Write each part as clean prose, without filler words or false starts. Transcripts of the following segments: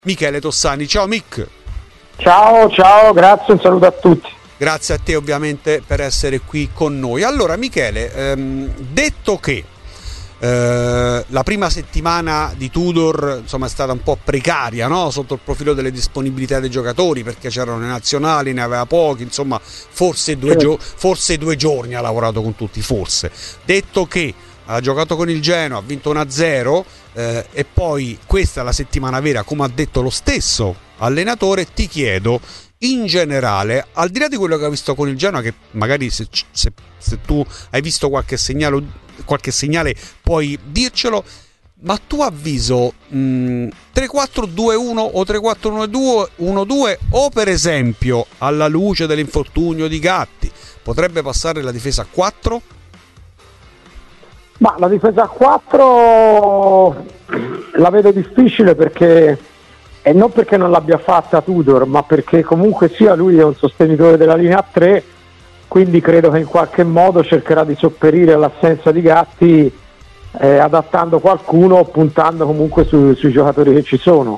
Michele Tossani. Ciao Mick. Ciao, grazie, un saluto a tutti. Grazie a te ovviamente per essere qui con noi. Allora Michele, detto che la prima settimana di Tudor insomma è stata un po' precaria, no? Sotto il profilo delle disponibilità dei giocatori, perché c'erano le nazionali, ne aveva pochi, insomma forse due giorni ha lavorato con tutti, forse. Detto che ha giocato con il Genoa, ha vinto 1-0 e poi questa è la settimana vera, come ha detto lo stesso allenatore, ti chiedo in generale, al di là di quello che ha visto con il Genoa, che magari se tu hai visto qualche segnale puoi dircelo, ma tuo avviso 3-4-2-1 o 3-4-1-2 o per esempio alla luce dell'infortunio di Gatti potrebbe passare la difesa a 4? Ma la difesa a 4 la vedo difficile perché, e non perché non l'abbia fatta Tudor, ma perché comunque sia lui è un sostenitore della linea 3, quindi credo che in qualche modo cercherà di sopperire all'assenza di Gatti adattando qualcuno, puntando comunque sui giocatori che ci sono.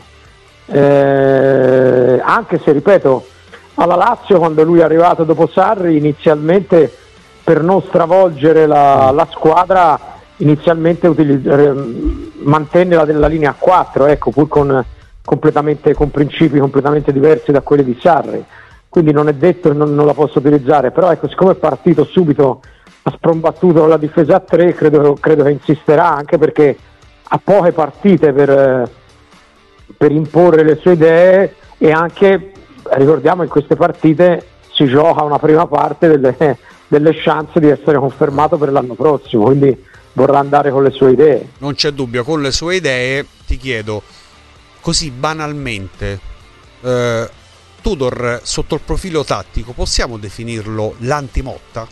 Anche se, ripeto, alla Lazio quando lui è arrivato dopo Sarri, inizialmente per non stravolgere la squadra, inizialmente mantenne la linea a 4, ecco, pur con principi completamente diversi da quelli di Sarri, quindi non è detto che non la posso utilizzare, però ecco, siccome è partito subito, ha sprombattuto la difesa a 3, credo che insisterà, anche perché ha poche partite per imporre le sue idee, e anche, ricordiamo, in queste partite si gioca una prima parte delle chance di essere confermato per l'anno prossimo, quindi vorrà andare con le sue idee. Non c'è dubbio, con le sue idee. Ti chiedo così banalmente, Tudor sotto il profilo tattico possiamo definirlo l'antimotta?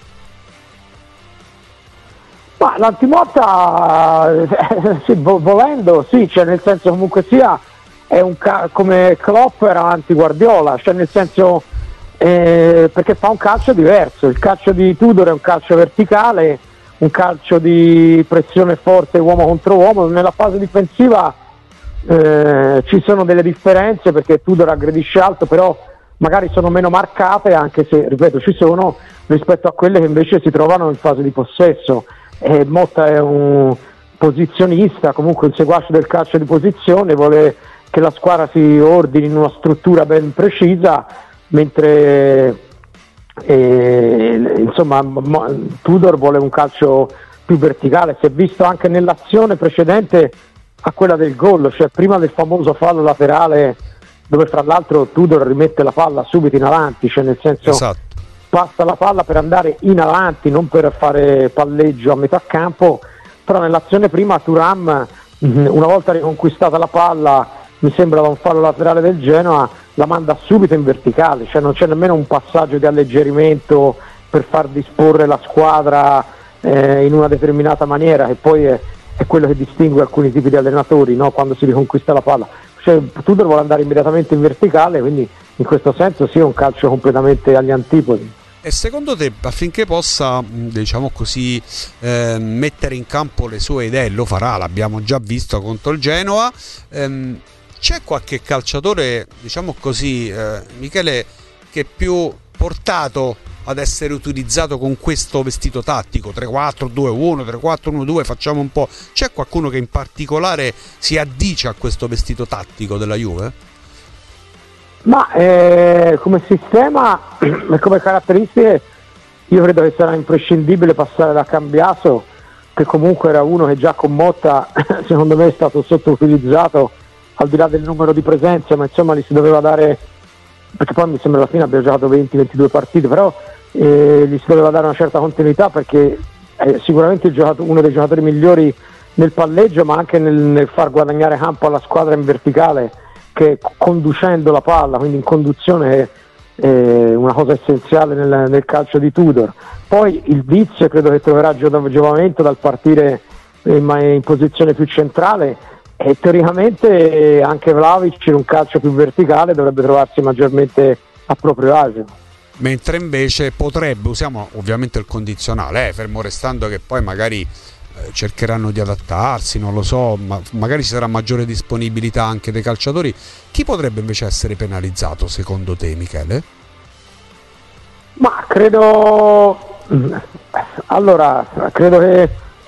Ma l'antimotta sì, volendo sì, cioè nel senso, comunque sia è come Klopp era anti-Guardiola, cioè nel senso perché fa un calcio diverso. Il calcio di Tudor è un calcio verticale, un calcio di pressione forte uomo contro uomo. Nella fase difensiva ci sono delle differenze, perché Tudor aggredisce alto, però magari sono meno marcate, anche se, ripeto, ci sono, rispetto a quelle che invece si trovano in fase di possesso. Motta è un posizionista, comunque un seguace del calcio di posizione, vuole che la squadra si ordini in una struttura ben precisa, mentre insomma Tudor vuole un calcio più verticale. Si è visto anche nell'azione precedente a quella del gol, cioè prima del famoso fallo laterale, dove fra l'altro Tudor rimette la palla subito in avanti, cioè nel senso, esatto, passa la palla per andare in avanti, non per fare palleggio a metà campo. Però nell'azione prima Thuram, una volta riconquistata la palla, mi sembrava un fallo laterale del Genoa, la manda subito in verticale, cioè non c'è nemmeno un passaggio di alleggerimento per far disporre la squadra in una determinata maniera, che poi è quello che distingue alcuni tipi di allenatori, no? Quando si riconquista la palla, cioè Tudor vuole andare immediatamente in verticale, quindi in questo senso sì, è un calcio completamente agli antipodi. E secondo te, affinché possa, diciamo così, mettere in campo le sue idee, lo farà, l'abbiamo già visto contro il Genoa, c'è qualche calciatore, diciamo così, Michele, che è più portato ad essere utilizzato con questo vestito tattico 3-4-2-1, 3-4-1-2, facciamo un po', c'è qualcuno che in particolare si addice a questo vestito tattico della Juve? Ma come sistema e come caratteristiche io credo che sarà imprescindibile passare da Cambiaso, che comunque era uno che già con Motta secondo me è stato sottoutilizzato, al di là del numero di presenze, ma insomma gli si doveva dare, perché poi mi sembra alla fine abbia giocato 20-22 partite, però gli si doveva dare una certa continuità, perché è sicuramente uno dei giocatori migliori nel palleggio, ma anche nel far guadagnare campo alla squadra in verticale, che conducendo la palla, quindi in conduzione, è una cosa essenziale nel calcio di Tudor. Poi il vizio credo che troverà giovamento dal partire in posizione più centrale, e teoricamente anche Vlahovic in un calcio più verticale dovrebbe trovarsi maggiormente a proprio agio. Mentre invece potrebbe, usiamo ovviamente il condizionale, fermo restando che poi magari cercheranno di adattarsi, non lo so, ma magari ci sarà maggiore disponibilità anche dei calciatori. Chi potrebbe invece essere penalizzato secondo te, Michele? Ma credo che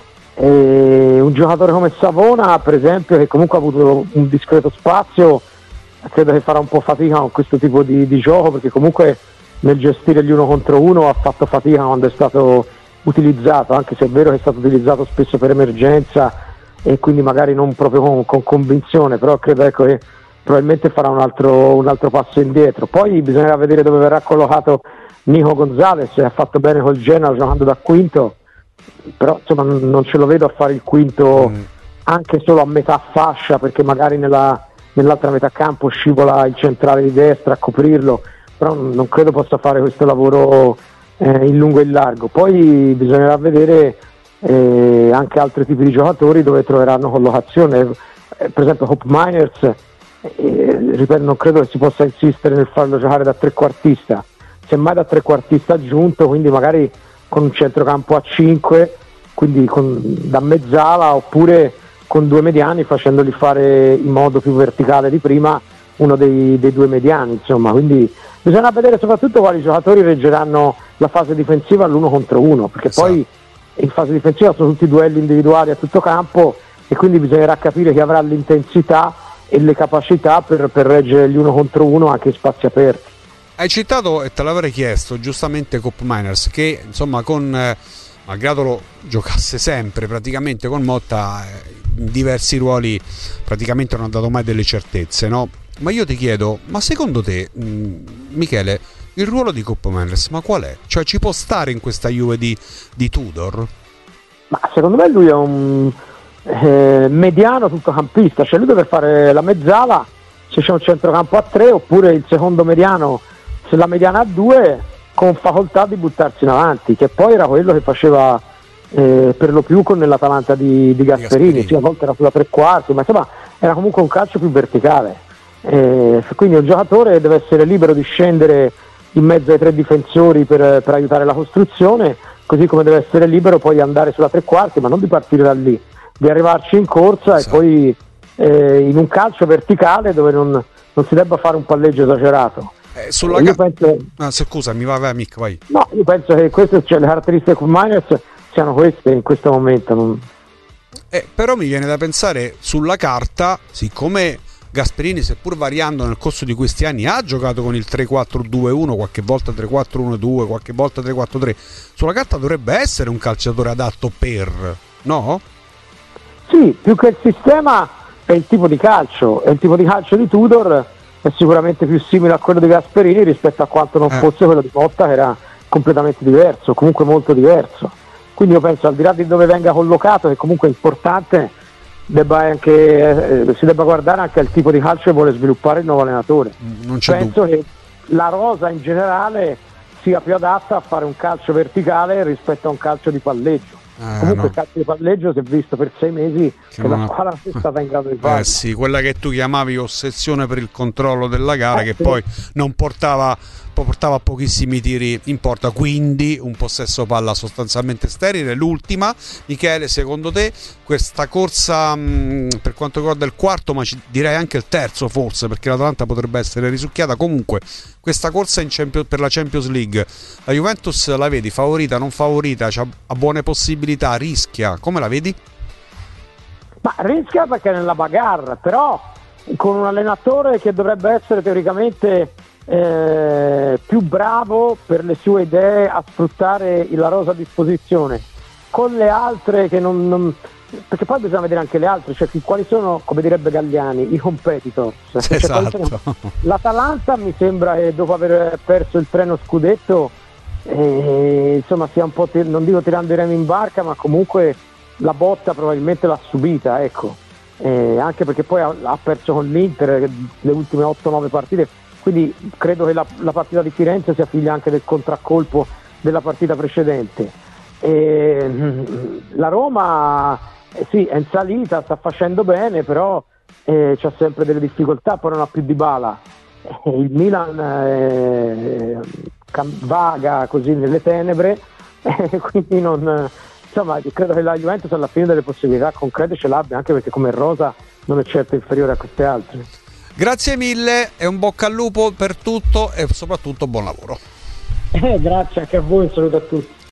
un giocatore come Savona, per esempio, che comunque ha avuto un discreto spazio, credo che farà un po' fatica con questo tipo di gioco, perché comunque nel gestire gli uno contro uno ha fatto fatica quando è stato utilizzato, anche se è vero che è stato utilizzato spesso per emergenza e quindi magari non proprio con convinzione, però credo, ecco, che probabilmente farà un altro passo indietro. Poi bisognerà vedere dove verrà collocato Nico Gonzalez, ha fatto bene col Genoa giocando da quinto, però insomma non ce lo vedo a fare il quinto anche solo a metà fascia, perché magari nell'altra metà campo scivola il centrale di destra a coprirlo, però non credo possa fare questo lavoro in lungo e in largo. Poi bisognerà vedere anche altri tipi di giocatori dove troveranno collocazione, per esempio Hope Miners, ripeto, non credo che si possa insistere nel farlo giocare da trequartista, semmai da trequartista aggiunto, quindi magari con un centrocampo a 5, quindi da mezzala, oppure con due mediani, facendoli fare in modo più verticale di prima uno dei due mediani, insomma. Quindi bisogna vedere soprattutto quali giocatori reggeranno la fase difensiva all'uno contro uno, perché poi in fase difensiva sono tutti duelli individuali a tutto campo, e quindi bisognerà capire chi avrà l'intensità e le capacità per reggere gli uno contro uno anche in spazi aperti. Hai citato, e te l'avrei chiesto giustamente, Cop Miners, che insomma malgrado lo giocasse sempre praticamente con Motta, in diversi ruoli praticamente non ha dato mai delle certezze, no? Ma io ti chiedo, ma secondo te, Michele, il ruolo di Cop Miners, ma qual è? Cioè, ci può stare in questa Juve di Tudor? Ma secondo me lui è un mediano tuttocampista, cioè lui deve fare la mezzala se c'è un centrocampo a 3, oppure il secondo mediano se la mediana a 2, con facoltà di buttarsi in avanti, che poi era quello che faceva per lo più con l'Atalanta di Gasperini. Sì, a volte era sulla tre quarti, ma insomma era comunque un calcio più verticale, quindi un giocatore deve essere libero di scendere in mezzo ai tre difensori per aiutare la costruzione, così come deve essere libero poi di andare sulla tre quarti, ma non di partire da lì, di arrivarci in corsa, esatto. E poi in un calcio verticale dove non si debba fare un palleggio esagerato. Io penso... scusami, vai Mick, vai. No, io penso che queste, cioè, le caratteristiche con Miners siano queste in questo momento. Però mi viene da pensare, sulla carta, siccome Gasperini, seppur variando nel corso di questi anni, ha giocato con il 3-4-2-1, qualche volta 3-4-1-2, qualche volta 3-4-3, sulla carta dovrebbe essere un calciatore adatto no? Sì, più che il sistema è il tipo di calcio, e il tipo di calcio di Tudor è sicuramente più simile a quello di Gasperini rispetto a quanto non fosse quello di Motta, che era completamente diverso, comunque molto diverso. Quindi io penso, al di là di dove venga collocato, che comunque è importante, si debba guardare anche al tipo di calcio che vuole sviluppare il nuovo allenatore. Penso che la rosa in generale sia più adatta a fare un calcio verticale rispetto a un calcio di palleggio. Comunque il calcio di palleggio si è visto per 6 mesi che la squadra è stata in grado di fare. Sì, quella che tu chiamavi ossessione per il controllo della gara, che poi non portava a pochissimi tiri in porta, quindi un possesso palla sostanzialmente sterile. L'ultima, Michele, secondo te questa corsa per quanto riguarda il quarto, ma direi anche il terzo forse, perché l'Atalanta potrebbe essere risucchiata, comunque questa corsa per la Champions League, la Juventus la vedi favorita, non favorita, ha buone possibilità, rischia, come la vedi? Ma rischia perché è nella bagarre, però con un allenatore che dovrebbe essere teoricamente più bravo per le sue idee a sfruttare la rosa a disposizione, con le altre che non perché poi bisogna vedere anche le altre, cioè quali sono, come direbbe Galliani, i competitors. Esatto. L'Atalanta mi sembra che dopo aver perso il treno scudetto insomma sia un po' non dico tirando i remi in barca, ma comunque la botta probabilmente l'ha subita, ecco, anche perché poi ha perso con l'Inter le ultime 8-9 partite, quindi credo che la partita di Firenze sia figlia anche del contraccolpo della partita precedente. La Roma sì, è in salita, sta facendo bene, però c'ha sempre delle difficoltà, poi non ha più Dybala. Il Milan vaga così nelle tenebre, quindi non insomma credo che la Juventus alla fine delle possibilità concrete ce l'abbia, anche perché come rosa non è certo inferiore a queste altre. Grazie mille e un bocca al lupo per tutto e soprattutto buon lavoro. Grazie anche a voi, un saluto a tutti.